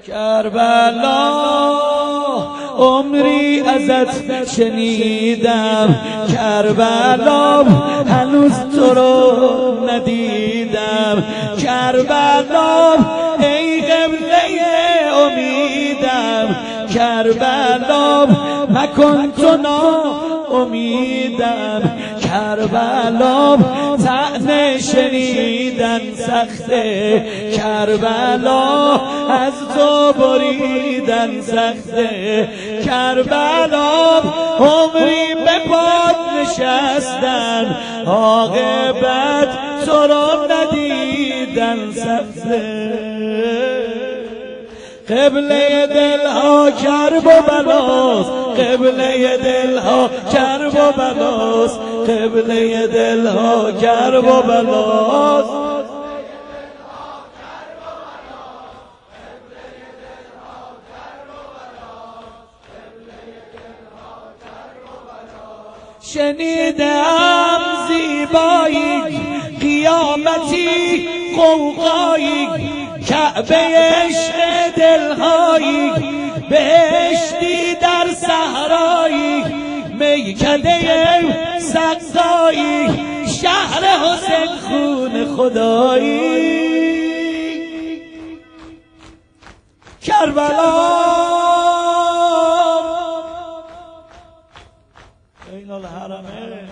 کربلا عمری ازت شنیدم، کربلا هنوز تو رو ندیدم، کربلا ای قبله امیدم، کربلا مکن تو ناامیدم، کربلا طعنه شنیدن سخته، کربلا از تو بریدن سخته، کربلا عمری به پات نشستن، عاقبت تو را ندیدن سخته. قبله دلها کرب و بلاست، قبله دلها کرب و بلاست، قبله دلها کرب و بلاست. شنیدم زیبایی قیامتی قوقایی، کعبه عشق دلهایی، بهشتی در صحرایی، میکده سقایی، شهر حسین خون خدایی. کربلا بین الحرمین،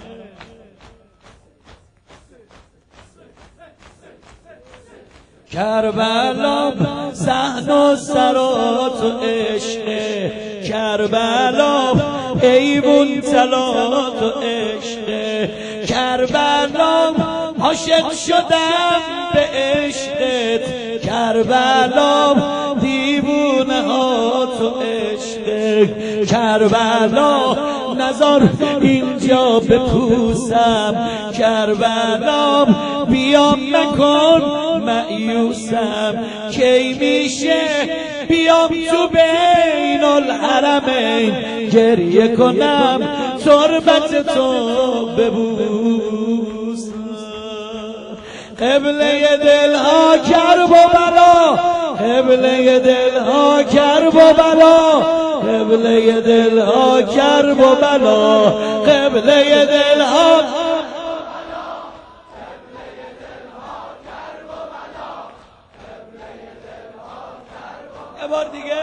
کربلا صحن و سرات و عشق، کربلا ایوون طلات و عشق، کربلا عاشق شدم به عشقت، کربلا دیوونه ها تو عشق، کربلا نزار اینجا بپوسم، کربلا بیام نکن مایوسم، کی میشه بیام تو بین الحرمین، گریه کنم تربت تو ببوسم. قبله دلها کرب و بلا، قبله دلها کرب و بلا، قبله دلها کرب و بلا، قبله دلها یه بار دیگه.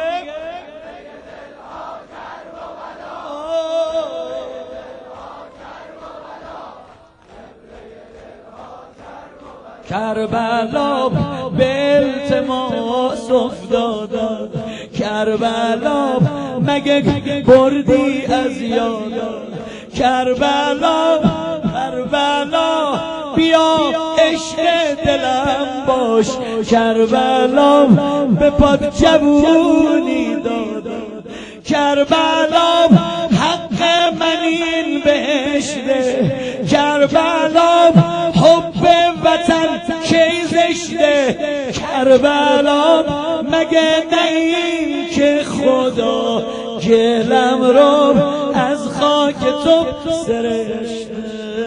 کربلا به التماس افتادم، کربلا مگه بردی از یادم، کربلا کربلا بیا عشق دلم باش، کربلا به پات جوونی دادم، کربلا حق من این بهشته، کربلا حب وطن کی زشته، کربلا مگه نه این که خدا گلم رو از خاک تو سرشته.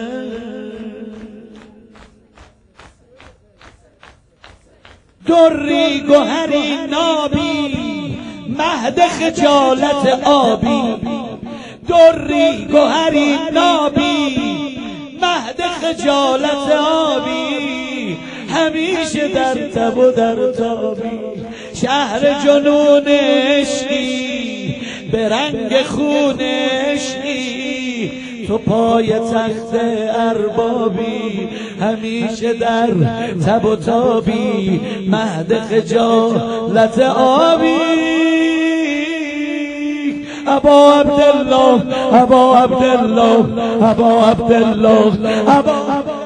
دری گوهری نابی مهد خجالت آبی، دری گوهری نابی مهد خجالت آبی، همیشه در تب و در تابی، شهر جنون عشقی به رنگ خون عشقی، تو پای تخت اربابی، همیشه در تب و تابی، مهد خجالت آبی. ابا عبدالله ابا عبدالله ابا عبدالله ابا